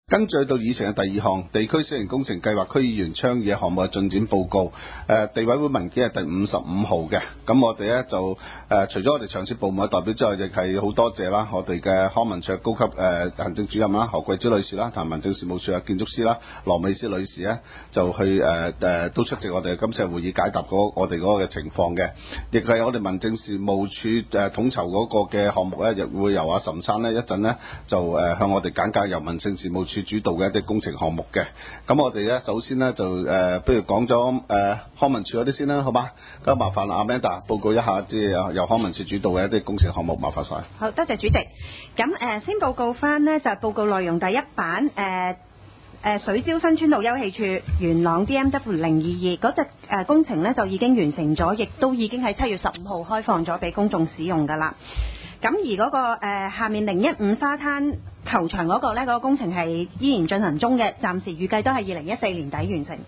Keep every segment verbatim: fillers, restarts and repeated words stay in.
跟住到議程嘅第二項，地區小型工程計劃區議員倡議項目嘅進展報告。誒，地委會文件係第五十五號嘅。咁我哋咧就誒、呃，除咗我哋長設部門嘅代表之外，亦係好多謝啦，我哋嘅康文署高級誒、呃、行政主任啦，何桂芝女士啦，同埋民政事務處嘅建築師啦，羅美詩女士咧，就去誒誒、呃、都出席我哋今次嘅會議，解答嗰我哋嗰個嘅情況嘅。亦係我哋民政事務處誒、呃、統籌嗰個嘅項目咧，亦會由阿岑生呢一陣呢，就誒、呃、向我哋簡介由民政事務處主導嘅一啲工程項目嘅。咁我哋咧首先呢，就誒、呃，不如講咗誒康文署嗰啲先啦，好嘛？咁麻煩阿 Amanda 報告一下，即係由康文署主導嘅一啲工程項目，麻煩晒。 好多謝主席。咁誒、呃、先報告翻呢，就係、報告內容第一版誒。呃誒水蕉新村道休憩處元朗 D M W 零二二嗰隻誒工程呢，就已經完成咗，亦都已經喺七月十五號開放咗俾公眾使用㗎啦。咁而嗰、那個誒、呃、下面零一五沙灘球場嗰個呢，嗰、那個工程係依然進行中嘅，暫時預計都係二零一四年底完成。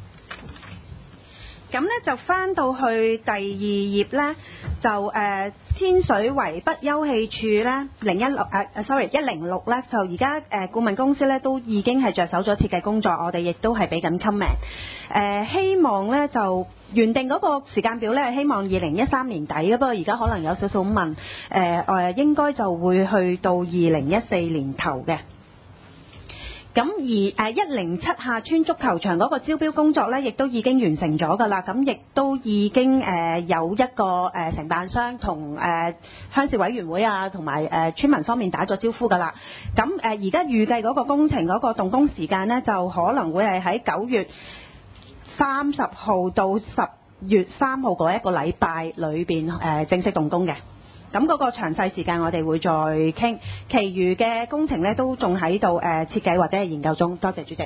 咁呢就翻到去第二頁呢，就誒、呃、天水圍北休憩處呢，零一六誒 sorry 一零六呢，就而家誒顧問公司呢都已經係着手咗設計工作，我哋亦都係俾緊 comment。誒希望呢就原定嗰個時間表呢，係希望二零一三年底嘅，不過而家可能有少少問，誒、呃、誒應該就會去到二零一四年頭嘅。咁而誒一零七下村足球場嗰個招標工作呢，亦都已經完成咗㗎啦。咁亦都已經誒、呃、有一個誒、呃、承辦商同誒、呃、鄉事委員會啊，同埋誒村民方面打咗招呼㗎啦。咁誒而家預計嗰個工程嗰個動工時間呢，就可能會係喺九月三十號到十月三號嗰一個禮拜裏邊誒正式動工嘅。咁嗰個詳細時間我哋會再傾，其餘嘅工程咧都仲喺度誒設計或者係研究中。多謝主席。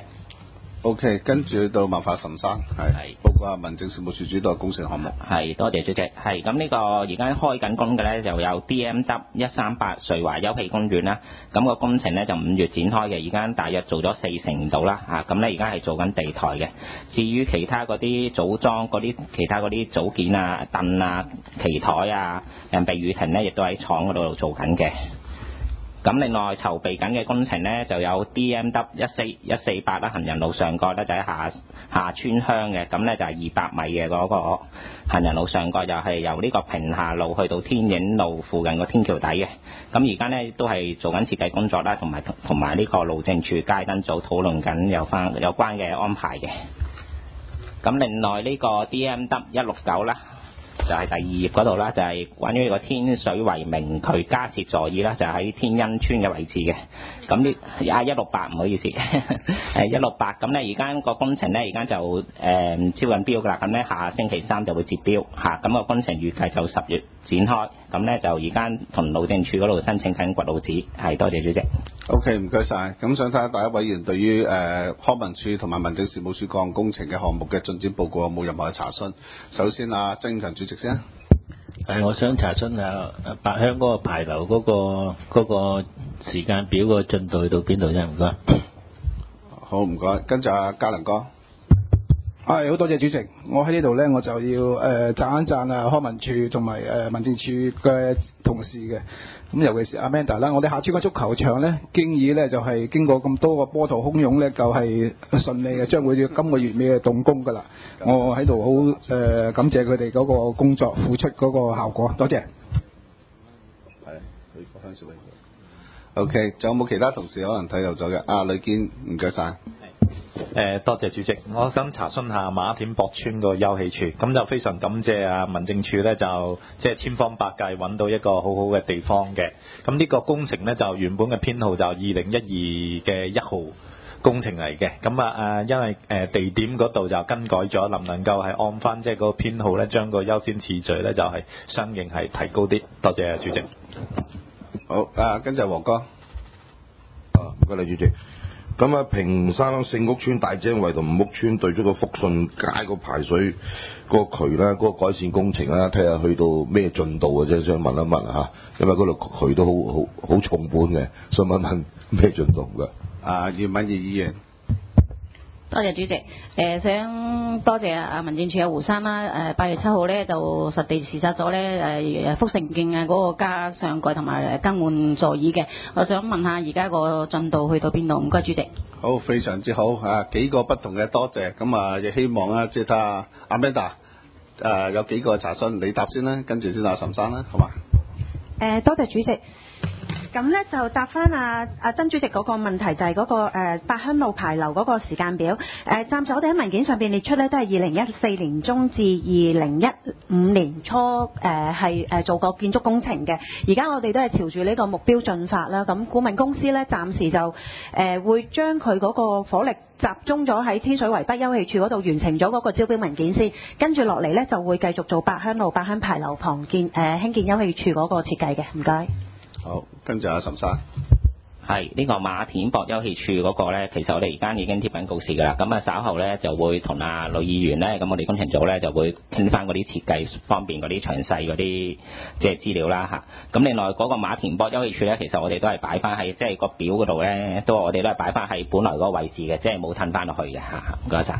O.K. 跟住到文化岑生，係報告下民政事務處主導工程項目。 係，多謝主席。係咁呢個而家開緊工嘅咧，就有 D M W 一三八瑞華休憩公園啦。咁、個工程咧就五月展開嘅，而家大約做咗四成度啦。啊，咁咧而家係做緊地台嘅。至於其他嗰啲組裝嗰啲其他嗰啲組件啊、凳啊、旗台啊、誒避雨亭咧，亦都喺廠嗰度做緊嘅。咁另外籌備緊嘅工程呢，就有 D M W 一四一四八啦，行人路上蓋咧就喺下下村鄉嘅，咁呢就係二百米嘅嗰個行人路上蓋，就係由呢個平下路去到天影路附近個天橋底嘅。咁而家呢都係做緊設計工作啦，同埋同埋呢個路政處街燈組討論緊有翻有關嘅安排嘅。咁另外呢個 D M W 一六九啦。就係第二頁嗰度啦，就係、是、關於呢個天水圍明渠加設座椅啦，就喺、是、天恩村嘅位置嘅。咁呢啊一六八唔好意思，誒一六八咁咧，而家個工程咧而家就誒、呃、超緊標㗎啦。咁咧下星期三就會截標嚇，咁、啊、個工程預計就十月展開。咁咧就而家同路政處嗰度申請緊掘路紙。係，多謝主席。 O.K. 唔該晒。咁想睇下第一委員對於誒、呃、康文署同埋民政事務處各項工程嘅項目嘅進展報告有冇任何嘅查詢？首先啊，曾蔭強主席先。 誒，我想查詢下八鄉嗰個牌樓嗰、嗰個嗰、嗰個時間表個進度去到邊度啫？唔該。 好，唔該。跟住阿嘉麟哥。 係，好多謝主席。我喺呢度呢，我就要誒、呃、讚一讚啊康文署同埋誒民政處嘅同事嘅。咁尤其是 Amanda 啦，我哋下村嘅足球場呢，經已呢就係、是、經過咁多個波濤洶湧呢，就係、是、順利嘅，將會要今個月尾嘅動工㗎啦。我喺度好誒感謝佢哋嗰個工作付出嗰個效果，多謝。 係，佢講翻少少。OK， 仲有冇其他同事可能睇漏咗嘅？啊，呂堅，唔該晒。 誒，多謝主席，我想查詢下馬田博村個休憩處，咁就非常感謝啊民政處呢，就即係千方百計揾到一個好好嘅地方嘅。咁呢個工程呢，就原本嘅編號就二零一二嘅一號工程嚟嘅。咁啊誒，因為誒地點嗰度就更改咗，能唔能夠係按翻即係個編號呢，將個優先次序呢，就係相應係提高啲？多謝啊主席。 好，啊跟住黃哥。 啊，唔該你主席。咁啊，屏山聖屋村大井圍同五屋村對出個福順街個排水嗰個渠咧，嗰、嗰個改善工程啦，睇下去到咩進度嘅啫，想問一問嚇，因為嗰度渠都好好好重本嘅，想問問咩進度㗎？ 啊，葉敏儀議員。 多謝主席，誒、呃、想多謝啊民政處嘅胡生啦，誒八月七號咧就實地視察咗咧誒福盛徑啊嗰個加上蓋同埋更換座椅嘅，我想問下而家個進度去到邊度？唔該主席。 好，非常之好啊！幾個不同嘅多謝，咁啊亦希望啊，即係睇下阿 Amanda 誒有幾個查詢，你答先啦，跟住先阿岑生啦，好嘛？ 誒、呃、多謝主席。咁咧就答翻阿阿曾主席嗰個問題，就係、是、嗰、那個誒八鄉路牌樓嗰個時間表。誒、呃、暫時我哋喺文件上邊列出咧，都係二零一四年中至二零一五年初誒係誒做過建築工程嘅。而家我哋都係朝住呢個目標進發啦。咁顧問公司咧暫時就誒、呃、會將佢嗰個火力集中咗喺天水圍北休憩處嗰度完成咗嗰個招標文件先，跟住落嚟咧就會繼續做八鄉路八鄉牌樓旁建誒、呃、興建休憩處嗰個設計嘅。唔該。 好，跟住阿岑生。 係呢、這個馬田博休憩處嗰個咧，其實我哋而家已經貼緊告示㗎啦。咁啊稍後咧就會同阿呂議員咧，咁我哋工程組咧就會傾翻嗰啲設計方面嗰啲詳細嗰啲即係資料啦嚇。咁另外嗰個馬田博休憩處咧，其實我哋都係擺翻喺即係個表嗰度咧，都我哋都係擺翻喺本來嗰個位置嘅，即係冇褪翻落去嘅嚇。唔該晒。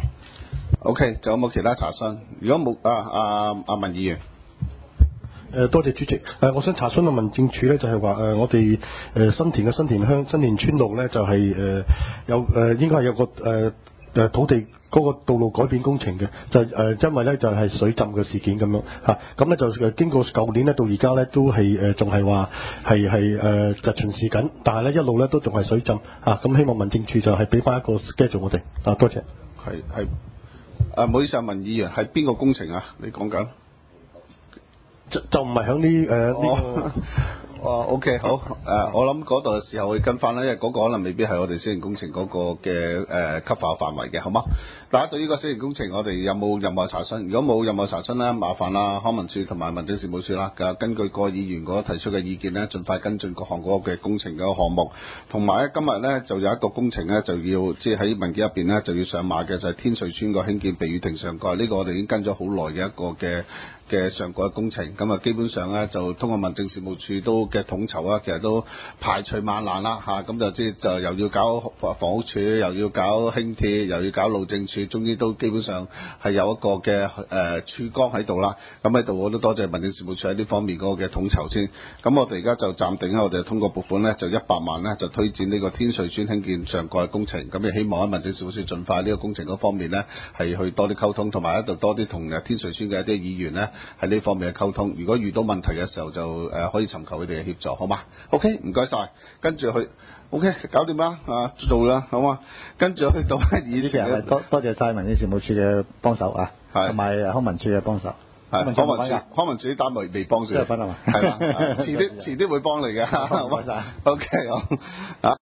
OK，仲有冇其他查詢？如果冇啊啊阿文議員。 誒多謝主席。誒我想查詢個民政處咧，就係話誒我哋誒新田嘅新田鄉新田村路咧，就係誒有誒應該係有個誒誒土地嗰個道路改變工程嘅，就誒因為咧就係水浸嘅事件咁樣嚇，咁咧就誒經過舊年咧到而家咧都係誒仲係話係係誒就巡視緊，但係咧一路咧都仲係水浸嚇，咁希望民政處就係俾翻一個 schedule 我哋啊，多謝。 係係啊，唔好意思啊，文議員係邊個工程啊？你講緊？ 就就唔係響呢誒呢哦 OK 好誒、呃，我諗嗰度嘅時候會跟翻啦，因為嗰個可能未必係我哋小型工程嗰個嘅誒 cover 範圍嘅，好嗎？大家對呢個小型工程，我哋有冇任何查詢？如果冇任何查詢咧，麻煩啦康文署同埋民政事務處啦，根據各議員嗰提出嘅意見咧，盡快跟進各項嗰個嘅工程嘅項目。同埋咧，今日咧就有一個工程咧，就要即係喺文件入邊咧就要上馬嘅，就係、是、天瑞村個興建避雨亭上蓋。呢、這個我哋已經跟咗好耐嘅一個嘅嘅上蓋工程。咁啊，基本上咧就通過民政事務處都嘅統籌啊，其實都排除萬難啦嚇。咁就即係就又要搞房屋署，又要搞輕鐵，又要搞路政署。終於都基本上係有一個嘅誒曙光喺度啦。咁喺度我都多謝民政事務處喺呢方面嗰個嘅統籌先。咁我哋而家就暫定咧，我哋通過撥款咧就一百萬咧就推薦呢個天瑞村興建上蓋工程。咁亦希望喺民政事務處盡快呢個工程嗰方面咧係去多啲溝通，同埋喺度多啲同誒天瑞村嘅一啲議員咧喺呢方面嘅溝通。如果遇到問題嘅時候就誒可以尋求佢哋嘅協助，好嘛 ？OK， 唔該晒。跟住去 OK， 搞掂啦啊，做啦，好嘛？跟住去到以前嘅多多謝曬民政事務處嘅幫手啊，同埋康文署嘅幫手。 係康文署，康文署啲單位未幫手， 即係分係嘛？ 係啦，遲啲遲啲會幫你嘅，好嘛？OK 好啊。